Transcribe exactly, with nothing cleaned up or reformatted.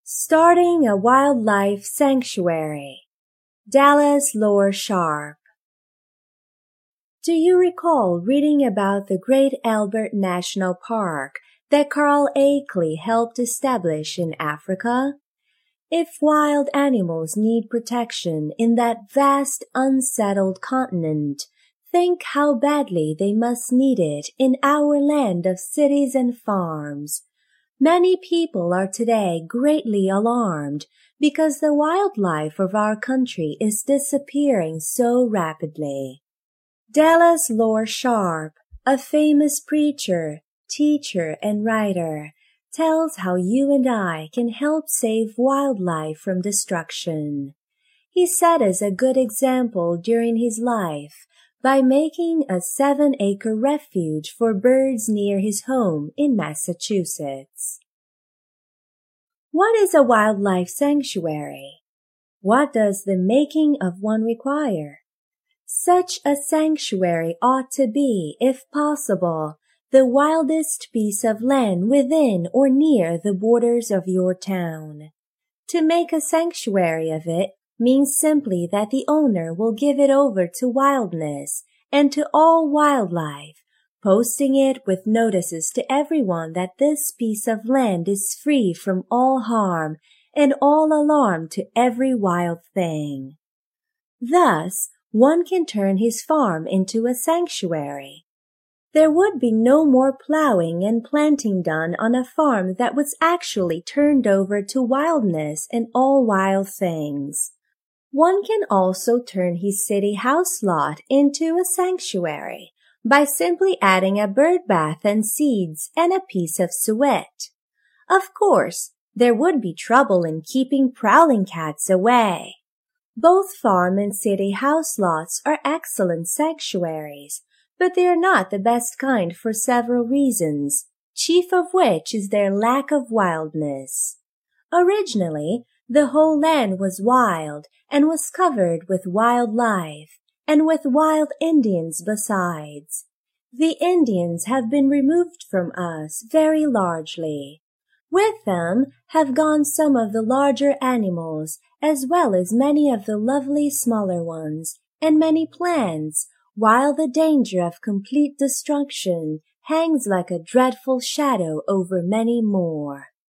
Starting a Wildlife Sanctuary. Dallas Lore Sharp. Do you recall reading about the Great Albert National Park that Carl Akeley helped establish in Africa? If wild animals need protection in that vast unsettled continent, think how badly they must need it in our land of cities and farms. Many people are today greatly alarmed because the wildlife of our country is disappearing so rapidly. Dallas Lore Sharp, a famous preacher, teacher, and writer, tells how you and I can help save wildlife from destruction. He set us a good example during his life by making a seven-acre refuge for birds near his home in Massachusetts. What is a wildlife sanctuary? What does the making of one require? Such a sanctuary ought to be, if possible, the wildest piece of land within or near the borders of your town. To make a sanctuary of it means simply that the owner will give it over to wildness and to all wildlife, posting it with notices to everyone that this piece of land is free from all harm and all alarm to every wild thing. Thus, one can turn his farm into a sanctuary. There would be no more plowing and planting done on a farm that was actually turned over to wildness and all wild things. One can also turn his city house lot into a sanctuary by simply adding a bird bath and seeds and a piece of suet. Of course, there would be trouble in keeping prowling cats away. Both farm and city house lots are excellent sanctuaries, but they are not the best kind for several reasons, chief of which is their lack of wildness. Originally, the whole land was wild and was covered with wildlife, and with wild Indians besides. The Indians have been removed from us very largely. With them have gone some of the larger animals, as well as many of the lovely smaller ones, and many plants, while the danger of complete destruction hangs like a dreadful shadow over many more.